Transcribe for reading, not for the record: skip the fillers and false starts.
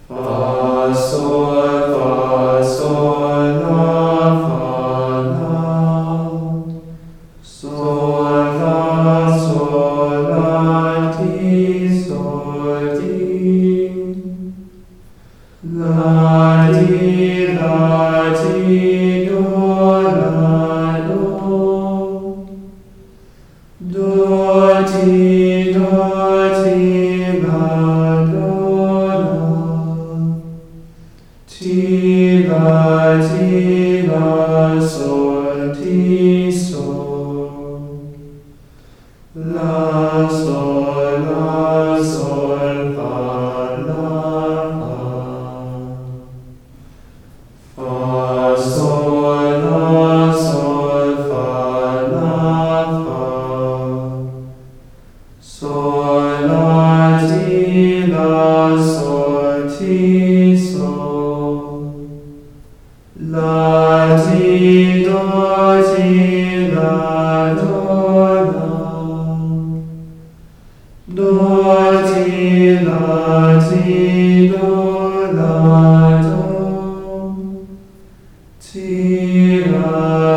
fa, sol, la, sol, la, ti, do, ti, la, ti, la, sol, ti, sol, la, sol, fa, fa, sol, fa, sol, ti, sol, la, ti, la, do, ti, la, ti, la,